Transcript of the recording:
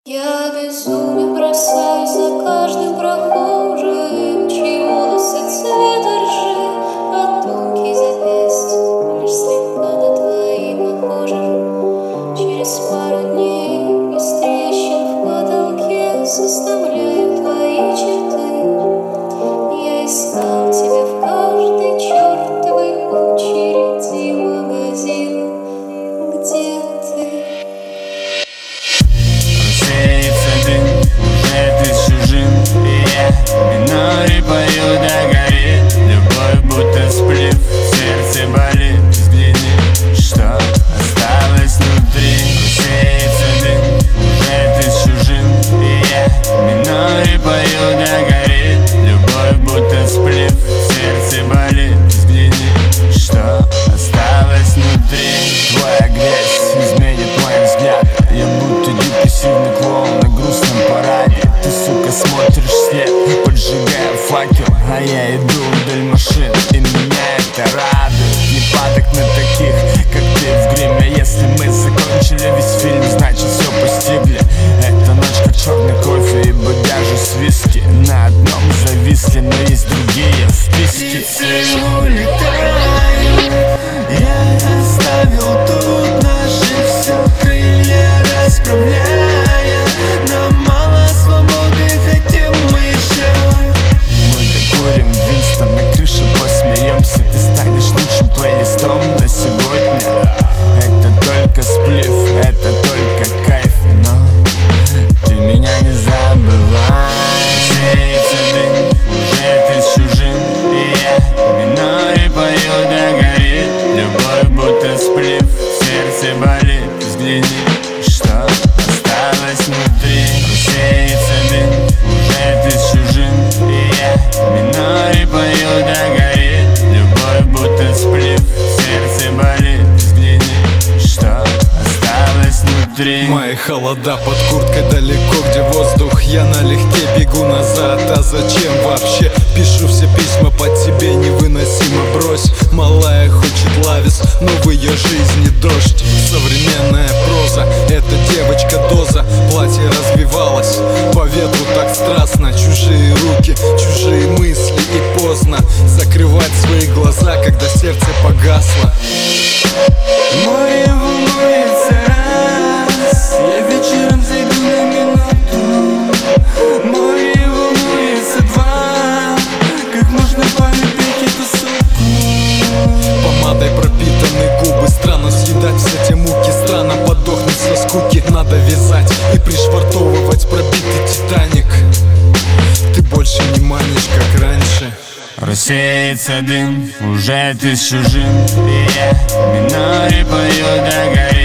Я безумно бросаюсь за каждым прохожим, чьи волосы цвета ржи, а тонкий запястья лишь слегка на твои похожи. Через пару дней из трещин в потолке составляю твои черты. Я искал тебя в каждой чертовой очереди магазина. Где ты? Миноре пою, да горит любовь, будто сплив. Сердце болит, взгляни, что осталось внутри. Сеется дым, уже ты с чужим. И я в миноре пою, да горит любовь, будто сплив. Сердце болит, взгляни, что осталось внутри. Твоя грязь изменит мой взгляд. Я будто депрессивный клоун на грустном параде. Ты, сука, смотришь вслед, поджигая факел, а я иду вдоль машин, и меня это радует. Не падок на таких, как ты в гриме. Если мы закончили весь фильм, значит все постигли. Эта ночь как черный кофе и бодяжи с виски. На одном зависли, но есть другие в списке. Птицы улетают, я оставил тут наши все крылья расправляя. Нам мало свободы, хотим мы еще. Мы докурим Винстон на крыше, посмеемся. Ты станешь лучшим плейлистом на сегодня. Это только сплив, это только кайф, но ты меня не забывай. Сеется дым, уже ты с чужим. И я в миноре пою, да горит любовь, будто сплив. Сердце болит, взгляни, что осталось внутри. Сеется дым, уже ты с чужим. И я в миноре пою, да горит любовь, будто сплив. Сердце болит, взгляни, что осталось внутри. Мои холода под курткой далеко, где воздух. Я налегке бегу назад, а зачем вообще? Пишу все письма по тебе, невыносимо, брось. Малая хочет лавис, но в ее жизни дождь. Современная проза, эта девочка доза. Платье развивалось по ветру так страстно. Чужие руки, чужие мысли, и поздно закрывать свои глаза, когда сердце погасло. Море волнуется раз, я вечером зайду на минуту. Море волнуется два, как можно полюбить эту суку. Помадой пропитаны губы, странно съедать все те муки. Странно подохнуть со скуки. Надо вязать и пришвартовывать пробитый Титаник. Ты больше не манишь, как раньше. Рассеется дым, уже ты с чужим. И я в миноре пою, да горит